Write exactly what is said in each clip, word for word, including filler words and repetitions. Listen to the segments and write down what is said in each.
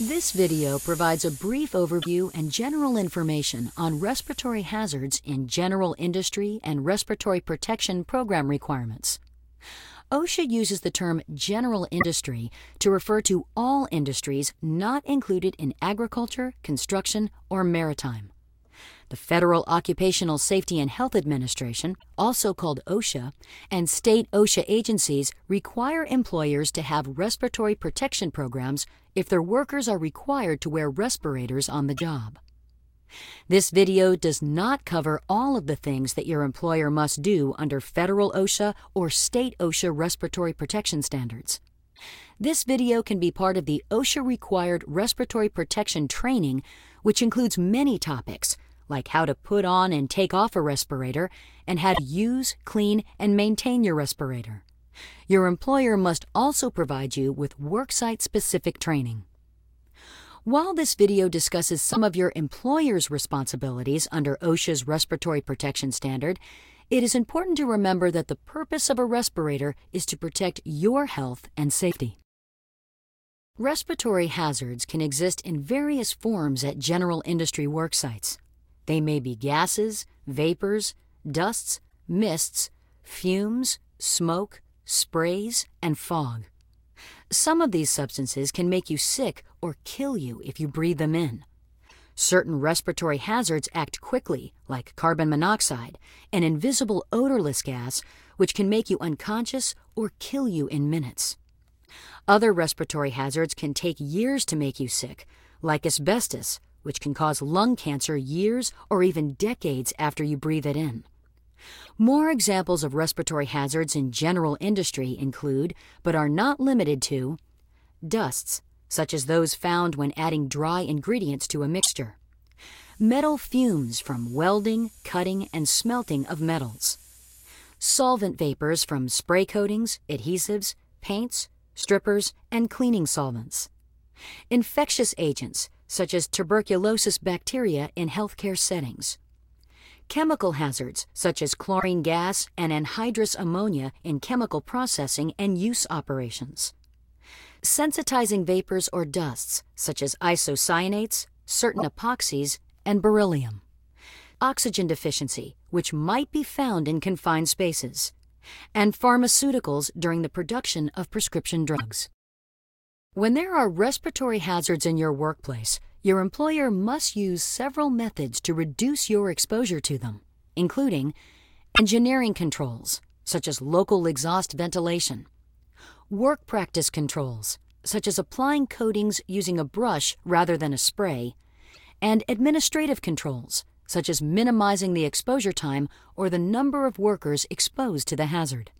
This video provides a brief overview and general information on respiratory hazards in general industry and respiratory protection program requirements. OSHA uses the term general industry to refer to all industries not included in agriculture, construction, or maritime. The Federal Occupational Safety and Health Administration, also called OSHA, and state OSHA agencies require employers to have respiratory protection programs if their workers are required to wear respirators on the job. This video does not cover all of the things that your employer must do under federal OSHA or state OSHA respiratory protection standards. This video can be part of the OSHA-required respiratory protection training, which includes many topics, like how to put on and take off a respirator, and how to use, clean, and maintain your respirator. Your employer must also provide you with worksite-specific training. While this video discusses some of your employer's responsibilities under OSHA's respiratory protection standard, it is important to remember that the purpose of a respirator is to protect your health and safety. Respiratory hazards can exist in various forms at general industry worksites. They may be gases, vapors, dusts, mists, fumes, smoke, sprays, and fog. Some of these substances can make you sick or kill you if you breathe them in. Certain respiratory hazards act quickly, like carbon monoxide, an invisible odorless gas which can make you unconscious or kill you in minutes. Other respiratory hazards can take years to make you sick, like asbestos, which can cause lung cancer years or even decades after you breathe it in. More examples of respiratory hazards in general industry include, but are not limited to, dusts, such as those found when adding dry ingredients to a mixture, metal fumes from welding, cutting, and smelting of metals, solvent vapors from spray coatings, adhesives, paints, strippers, and cleaning solvents, infectious agents, such as tuberculosis bacteria in healthcare settings, chemical hazards such as chlorine gas and anhydrous ammonia in chemical processing and use operations, sensitizing vapors or dusts such as isocyanates, certain epoxies, and beryllium, oxygen deficiency, which might be found in confined spaces, and pharmaceuticals during the production of prescription drugs. When there are respiratory hazards in your workplace, your employer must use several methods to reduce your exposure to them, including engineering controls, such as local exhaust ventilation, work practice controls, such as applying coatings using a brush rather than a spray, and administrative controls, such as minimizing the exposure time or the number of workers exposed to the hazard.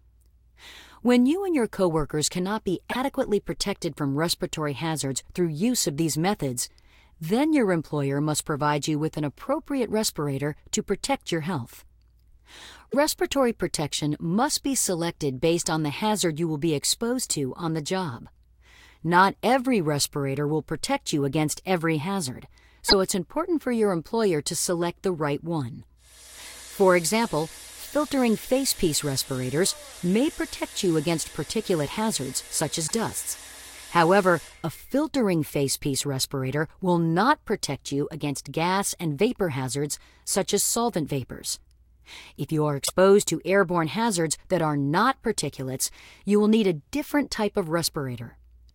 When you and your coworkers cannot be adequately protected from respiratory hazards through use of these methods, then your employer must provide you with an appropriate respirator to protect your health. Respiratory protection must be selected based on the hazard you will be exposed to on the job. Not every respirator will protect you against every hazard, so it's important for your employer to select the right one. For example, filtering facepiece respirators may protect you against particulate hazards such as dusts. However, a filtering facepiece respirator will not protect you against gas and vapor hazards such as solvent vapors. If you are exposed to airborne hazards that are not particulates, you will need a different type of respirator.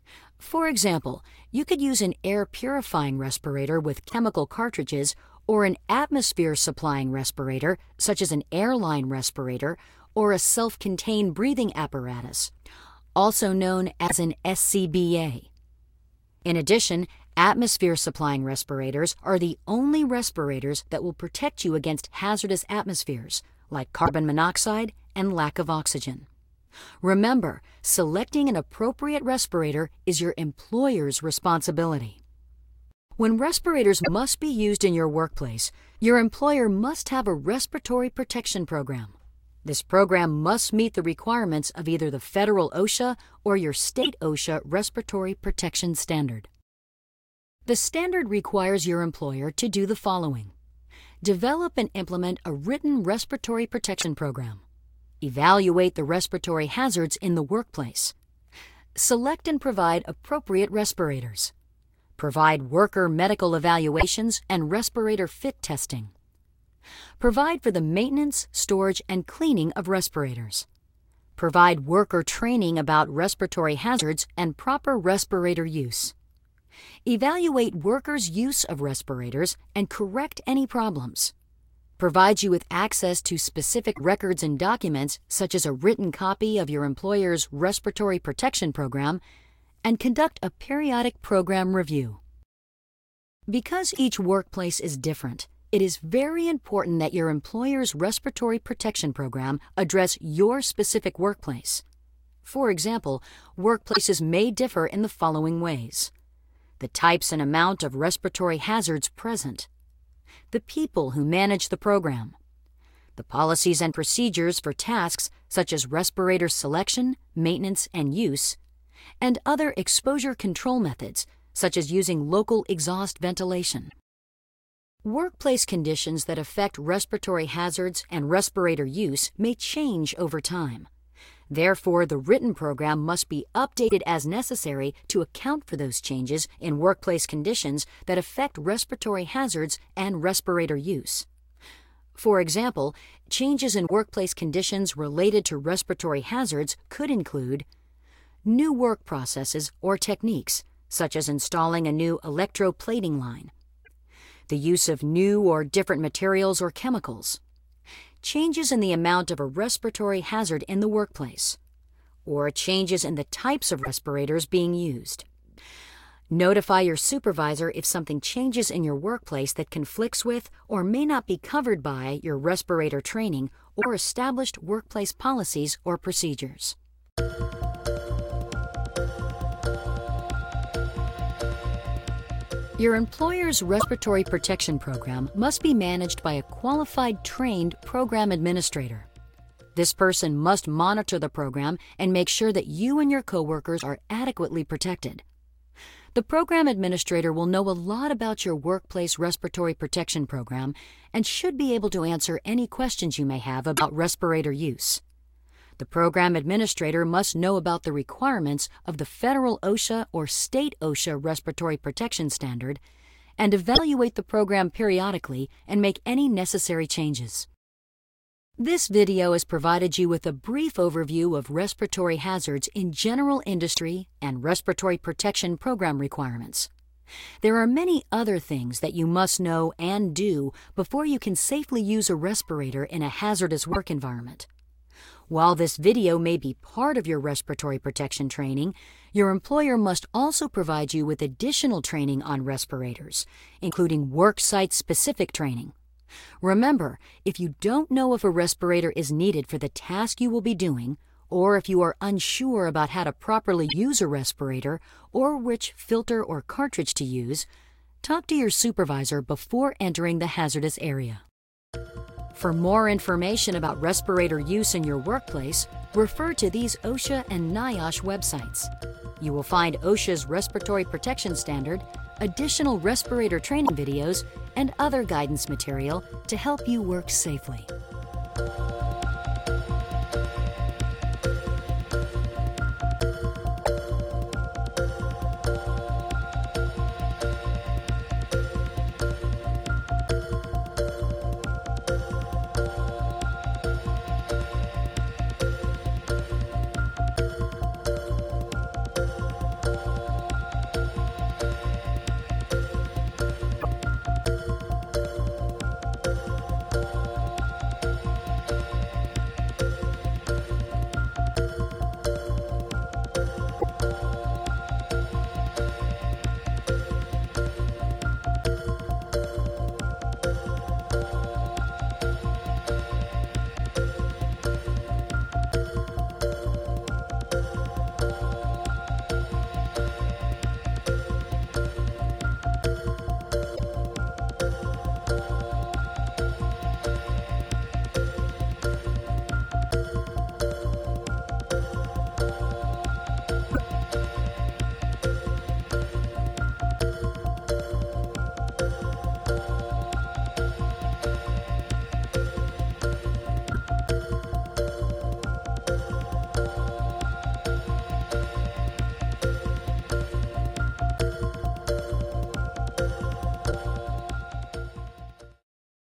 For example, you could use an air purifying respirator with chemical cartridges or an atmosphere-supplying respirator, such as an airline respirator or a self-contained breathing apparatus, also known as an S C B A. In addition, atmosphere-supplying respirators are the only respirators that will protect you against hazardous atmospheres, like carbon monoxide and lack of oxygen. Remember, selecting an appropriate respirator is your employer's responsibility. When respirators must be used in your workplace, your employer must have a respiratory protection program. This program must meet the requirements of either the federal OSHA or your state OSHA respiratory protection standard. The standard requires your employer to do the following: develop and implement a written respiratory protection program, evaluate the respiratory hazards in the workplace, select and provide appropriate respirators, Provide worker medical evaluations and respirator fit testing. Provide for the maintenance, storage, and cleaning of respirators. Provide worker training about respiratory hazards and proper respirator use. Evaluate workers' use of respirators and correct any problems. Provide you with access to specific records and documents, such as a written copy of your employer's respiratory protection program, and conduct a periodic program review. Because each workplace is different, it is very important that your employer's respiratory protection program address your specific workplace. For example, workplaces may differ in the following ways: the types and amount of respiratory hazards present, the people who manage the program, the policies and procedures for tasks such as respirator selection, maintenance, and use, and other exposure control methods such as using local exhaust ventilation. Workplace conditions that affect respiratory hazards and respirator use may change over time. Therefore, the written program must be updated as necessary to account for those changes in workplace conditions that affect respiratory hazards and respirator use. For example, changes in workplace conditions related to respiratory hazards could include new work processes or techniques, such as installing a new electroplating line, the use of new or different materials or chemicals, changes in the amount of a respiratory hazard in the workplace, or changes in the types of respirators being used. Notify your supervisor if something changes in your workplace that conflicts with or may not be covered by your respirator training or established workplace policies or procedures. Your employer's respiratory protection program must be managed by a qualified, trained program administrator. This person must monitor the program and make sure that you and your coworkers are adequately protected. The program administrator will know a lot about your workplace respiratory protection program and should be able to answer any questions you may have about respirator use. The program administrator must know about the requirements of the federal OSHA or state OSHA respiratory protection standard and evaluate the program periodically and make any necessary changes. This video has provided you with a brief overview of respiratory hazards in general industry and respiratory protection program requirements. There are many other things that you must know and do before you can safely use a respirator in a hazardous work environment. While this video may be part of your respiratory protection training, your employer must also provide you with additional training on respirators, including worksite-specific training. Remember, if you don't know if a respirator is needed for the task you will be doing, or if you are unsure about how to properly use a respirator or which filter or cartridge to use, talk to your supervisor before entering the hazardous area. For more information about respirator use in your workplace, refer to these OSHA and NIOSH websites. You will find OSHA's Respiratory Protection Standard, additional respirator training videos, and other guidance material to help you work safely.